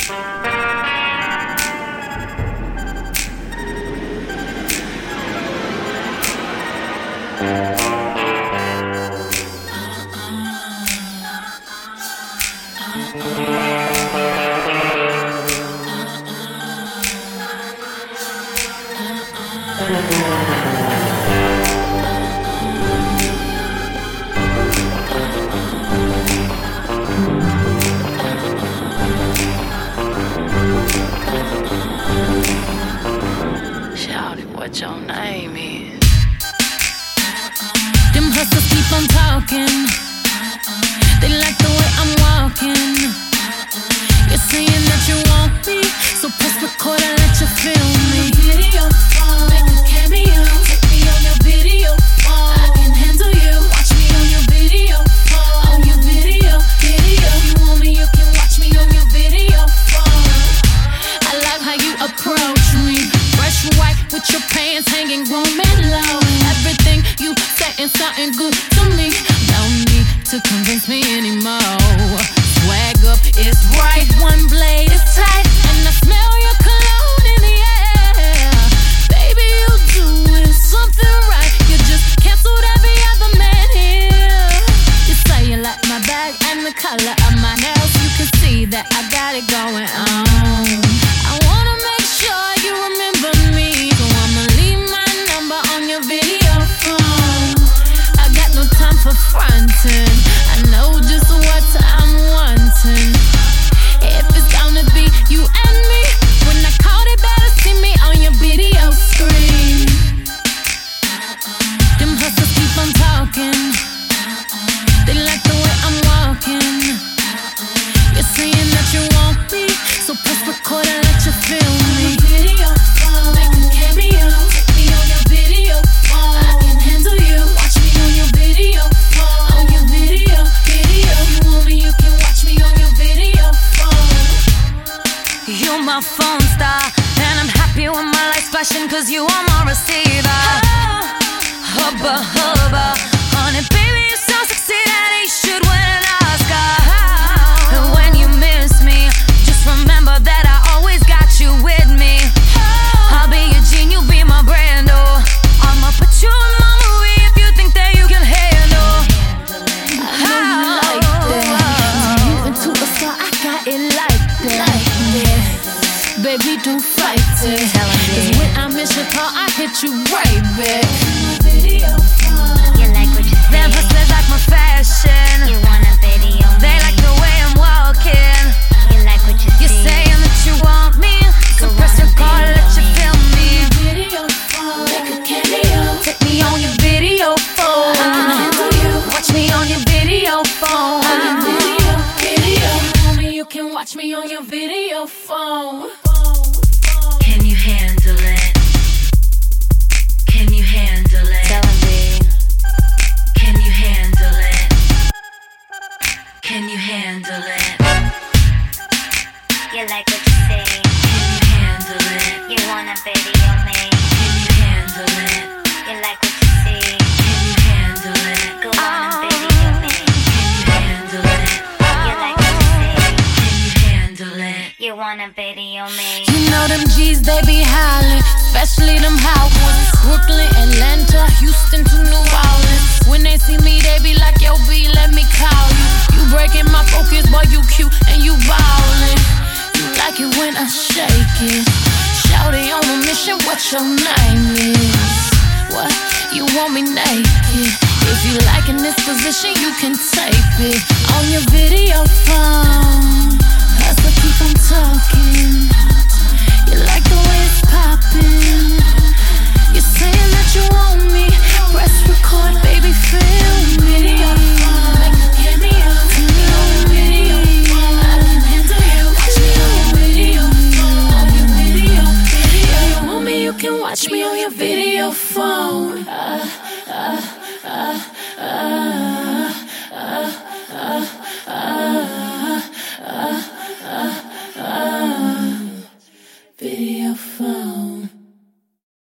Shout it, what your name is? Them hustlers keep on talking. They like the way I'm walking. You're saying that you want me, so press record and let you feel me. Video phone, make a cameo. Take me on your video phone. I can handle you. Watch me on your video phone. On your video. You want me, you can watch me on your video phone. I like how you approach me. Fresh white with your pants hanging grown and low. Everything you saying something good to me. No need to convince me anymore. Swag up is right, one blade is tight, and I smell your cologne in the air. Baby, you doing something right. You just canceled every other man here. You say you like my bag and the color of my nails. You can see that I got it going on. I wanna make sure you remember me, so I'ma leave my number on your video phone. I got no time for fronting. I know just what I'm wanting. If it's gonna be you and me, when I call it, better see me on your video screen. Them hustlers keep on talking. They like the way I'm walking. You're saying that you want me, so press record and let you feel me. Video phone, make a cameo. Take me on your video phone. I can handle you. Watch me on your video phone. On your video. You want me, you can watch me on your video phone. You're my phone star, and I'm happy with my lights flashing, cause you are my receiver. Hubba hubba, honey baby, you so sexy that you should win an Oscar. And when you miss me, just remember that I always got you with me. I'll be your Gene, you'll be my Brando. I'ma put you in my movie if you think that you can handle. I know you like that. You into a star, I got it like that. Baby, don't fight it. Cause when I miss your call, I hit you right back. You like what you see. Them hustlers like my fashion. You want a video? They like the way I'm walking. You like what you see. You're saying that you want me, so press record, let you feel me. Video phone, make a cameo. Take me on your video phone. I can handle you. Watch me on your video phone. On your video. You want me, you can watch me on your video phone. Can you handle it? Can you handle it? Tell me. Can you handle it? Can you handle it? You like what you see. Can you handle it? You want a video me. Can you handle it? You like what you see. Can you handle it? Go on and video me. Can you handle it? You like what you see. Can you handle it? You want a video me. You know them G's, they be hollering, especially them hot ones. Brooklyn, Atlanta, Houston to New Orleans. When they see me, they be like, yo, B, let me call you. You breaking my focus, boy, you cute and you ballin'. You like it when I shake it. Shawty on a mission, what your name is? What? You want me naked? If you liking this position, you can tape it on your video phone. Hustle, keep on talking. You like the way it's poppin'. You're saying that you want me. Press record, baby, film me. Video phone, make a cameo. Take me on your video phone. I can handle you. Watch me on your video phone. On your video. You want me, you can watch me on your video phone. Video phone.